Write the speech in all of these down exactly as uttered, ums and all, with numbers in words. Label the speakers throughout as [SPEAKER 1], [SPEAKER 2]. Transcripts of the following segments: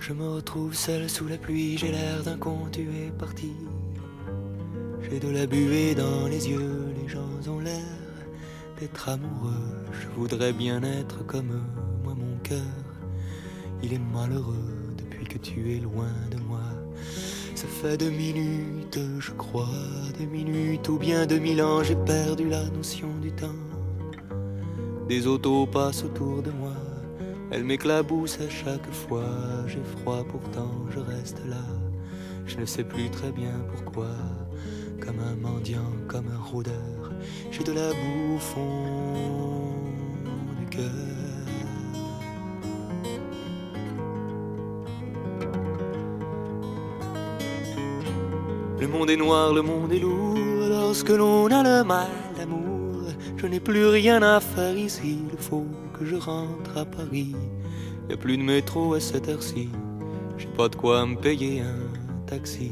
[SPEAKER 1] Je me retrouve seul sous la pluie, j'ai l'air d'un con, tu es parti. J'ai de la buée dans les yeux, les gens ont l'air d'être amoureux. Je voudrais bien être comme eux, moi mon cœur, il est malheureux depuis que tu es loin de moi. Ça fait deux minutes, je crois, deux minutes ou bien deux mille ans, j'ai perdu la notion du temps. Des autos passent autour de moi, elles m'éclaboussent à chaque fois. J'ai froid pourtant, je reste là, je ne sais plus très bien pourquoi. Comme un mendiant, comme un rôdeur, j'ai de la boue au fond du cœur. Le monde est noir, le monde est lourd, lorsque l'on a le mal d'amour. Je n'ai plus rien à faire ici, il faut que je rentre à Paris. Y a plus de métro à cette heure-ci, j'ai pas de quoi me payer un taxi.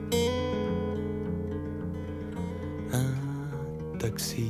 [SPEAKER 1] Un taxi.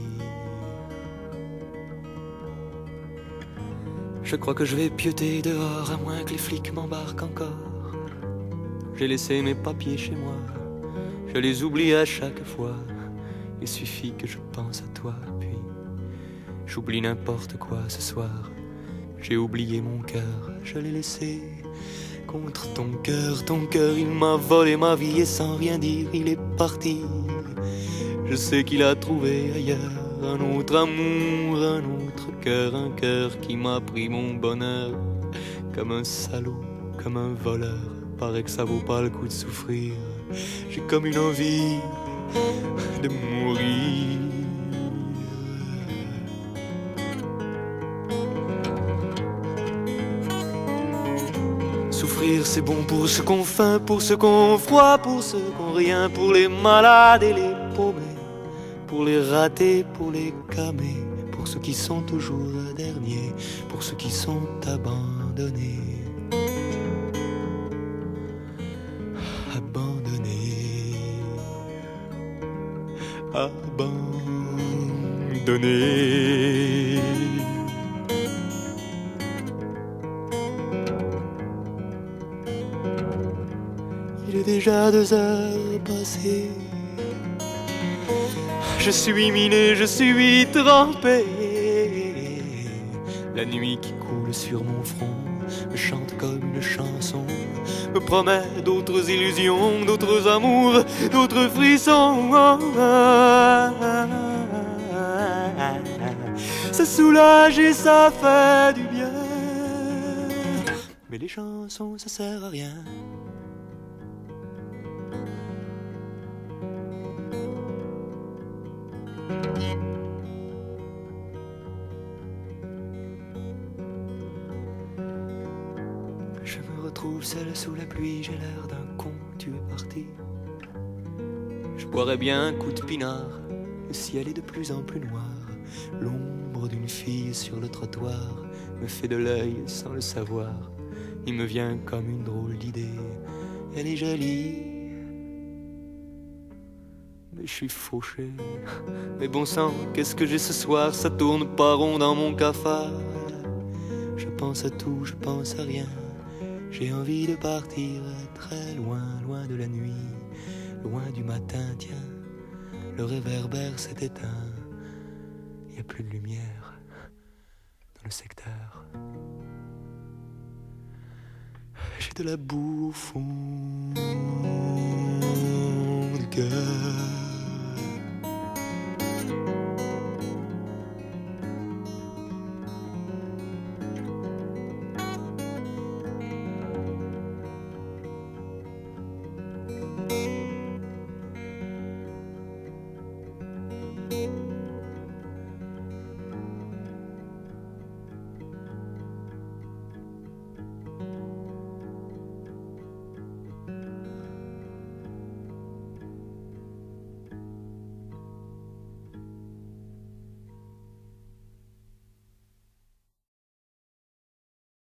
[SPEAKER 1] Je crois que je vais pieuter dehors, à moins que les flics m'embarquent encore. J'ai laissé mes papiers chez moi, je les oublie à chaque fois. Il suffit que je pense à toi, puis j'oublie n'importe quoi ce soir. J'ai oublié mon cœur, je l'ai laissé contre ton cœur. Ton cœur, il m'a volé ma vie et sans rien dire, il est parti. Je sais qu'il a trouvé ailleurs un autre amour, un autre cœur, un cœur qui m'a pris mon bonheur. Comme un salaud, comme un voleur, paraît que ça vaut pas le coup de souffrir. J'ai comme une envie de mourir. Souffrir c'est bon pour ceux qu'on faim, pour ceux qu'on froid, pour ceux qu'on rien, pour les malades et les paumés, pour les ratés, pour les camés, pour ceux qui sont toujours derniers, pour ceux qui sont abandonnés. Abandonnés, abandonnés. Il est déjà deux heures passées. Je suis miné, je suis trempé. La nuit qui coule sur mon front me chante comme une chanson, me promet d'autres illusions, d'autres amours, d'autres frissons. Ça soulage et ça fait du bien, mais les chansons ça sert à rien. Je me retrouve seul sous la pluie, j'ai l'air d'un con, tu es parti. Je boirais bien un coup de pinard, le ciel est de plus en plus noir. L'ombre d'une fille sur le trottoir me fait de l'œil sans le savoir. Il me vient comme une drôle d'idée, elle est jolie, mais je suis fauché. Mais bon sang, qu'est-ce que j'ai ce soir, ça tourne pas rond dans mon cafard. Je pense à tout, je pense à rien. J'ai envie de partir très loin, loin de la nuit, loin du matin, tiens. Le réverbère s'est éteint, il n'y a plus de lumière dans le secteur. J'ai de la boue au fond du cœur.